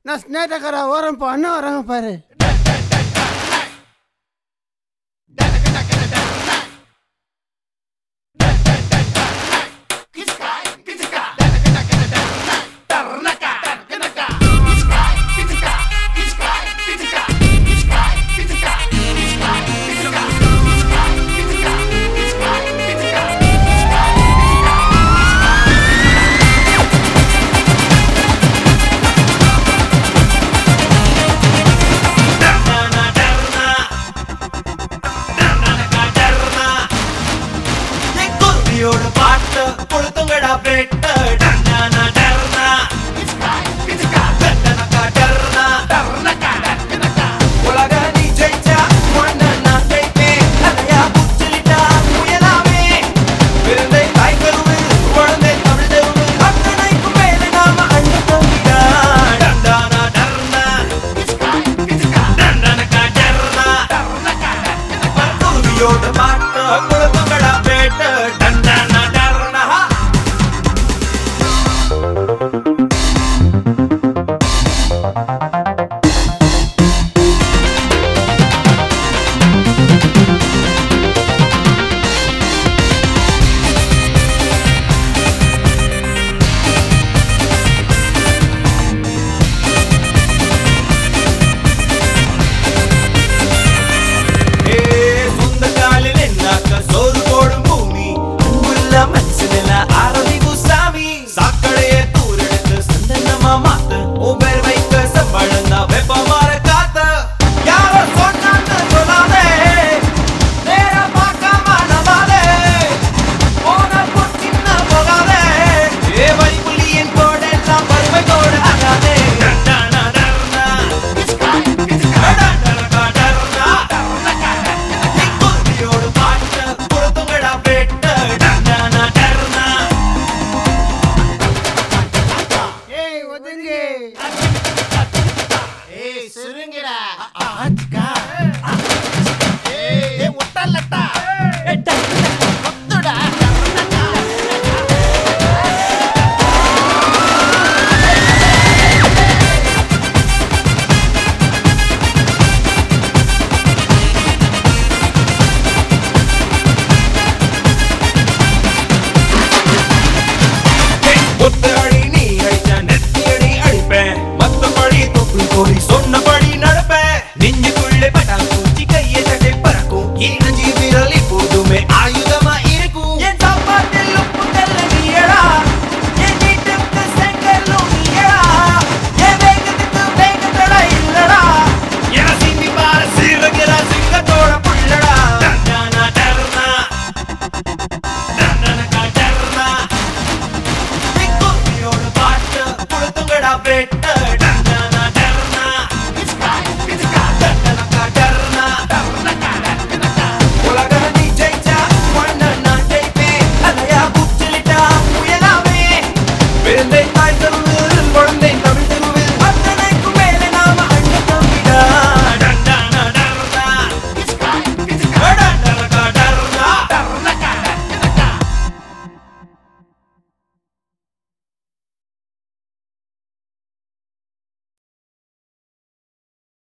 நான் ஸ்னேட்டக்கார ஓரம் இப்போ அண்ணன் வராங்க பாரு. பாட்டு கொளுத்துங்கடா பெட்ட டர்னா டர்னா டர்னக்கா டர்னா டர்னக்கா உலக நீ ஜெயிச்சா உன்னை நான் ஜெயிப்பேன் அதையா புச்சிலிட்டா முயலாமே பிறந்தை தாய் கருவு குழந்தை தமிழ் தெருவு அத்தனைக்கும் மேலே நாம அண்ணு தம்பிடா டர்னா டர்னா டர்னக்கா டர்னா குருவியோட பாட்டு கொளுத்துங்கடா பெட்ட சுருங்கிடா